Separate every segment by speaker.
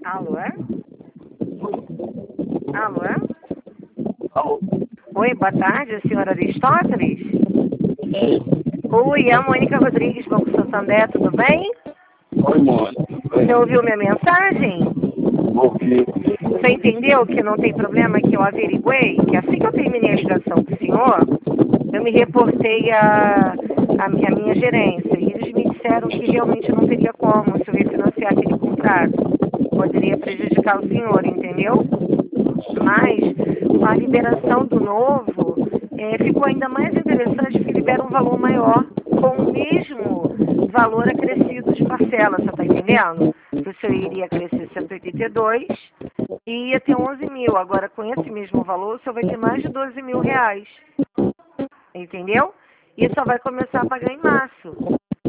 Speaker 1: Alô, é? Alô, é?
Speaker 2: Alô?
Speaker 1: Oi, boa tarde, a senhora Aristóteles? Oi, é a Mônica Rodrigues, Banco Santander, tudo bem?
Speaker 2: Oi, Mônica.
Speaker 1: Você ouviu minha mensagem?
Speaker 2: Ouvi.
Speaker 1: Você entendeu que não tem problema, que eu averiguei? Que assim que eu terminei a ligação com o senhor, eu me reportei à minha gerência. E eles me disseram que realmente não teria como se eu refinanciar aquele contrato. Poderia prejudicar o senhor, entendeu? Mas com a liberação do novo, ficou ainda mais interessante porque libera um valor maior com o mesmo valor acrescido de parcela, você está entendendo? O senhor iria crescer 182 e ia ter 11 mil. Agora, com esse mesmo valor, o senhor vai ter mais de 12 mil reais. Entendeu? E só vai começar a pagar em março.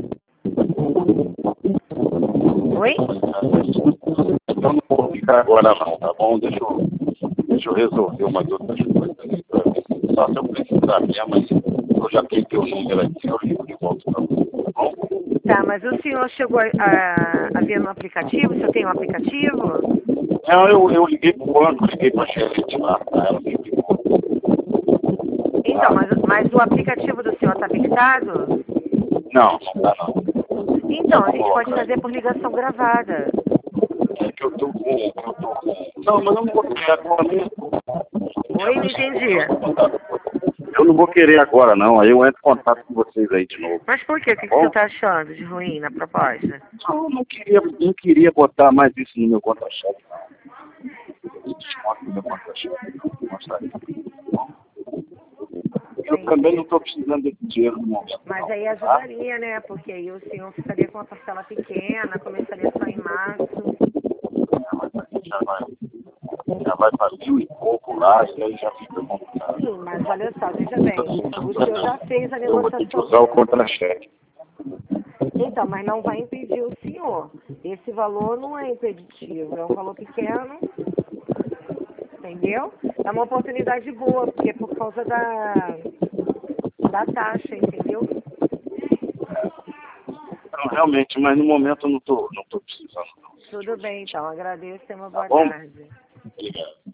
Speaker 1: Oi?
Speaker 2: Eu não vou ficar agora não, tá bom? Deixa eu resolver umas outras coisas aí pra mim. Só se eu precisar mesmo, eu já tenho teu número aqui, eu ligo de volta pra você, tá bom?
Speaker 1: Tá, mas o senhor chegou a ver no aplicativo? O senhor tem um aplicativo?
Speaker 2: Não, eu liguei pro banco, liguei pra gerente lá, ela me ligou.
Speaker 1: Então, mas o aplicativo do senhor está fixado?
Speaker 2: Não, não dá não.
Speaker 1: Então, a gente pode fazer por ligação gravada.
Speaker 2: É que eu tô com... Não, mas eu não vou querer agora mesmo.
Speaker 1: Oi, não entendi.
Speaker 2: Eu não vou querer agora não, aí eu entro em contato com vocês aí de novo.
Speaker 1: Mas por quê? O que
Speaker 2: Tá
Speaker 1: você
Speaker 2: bom?
Speaker 1: está achando de ruim na proposta?
Speaker 2: Eu não queria botar mais isso no meu contra-cheque, não. Desconto no meu contra-cheque. Eu também não estou precisando desse dinheiro no momento.
Speaker 1: Mas aí ajudaria, né? Porque aí o senhor ficaria com uma parcela pequena, começaria só em março.
Speaker 2: Já vai para 1.000 e pouco lá, e aí já fica complicado.
Speaker 1: Sim, mas olha só, veja bem, o senhor já fez a
Speaker 2: Eu vou ter que
Speaker 1: negociação.
Speaker 2: usar o contra-cheque.
Speaker 1: Então, mas não vai impedir o senhor. Esse valor não é impeditivo, é um valor pequeno, entendeu? É uma oportunidade boa, porque é por causa da taxa, entendeu?
Speaker 2: Não, realmente, mas no momento eu não tô precisando. Não.
Speaker 1: Tudo bem, então. Agradeço e uma
Speaker 2: Tá
Speaker 1: boa
Speaker 2: bom?
Speaker 1: tarde.
Speaker 2: Obrigado.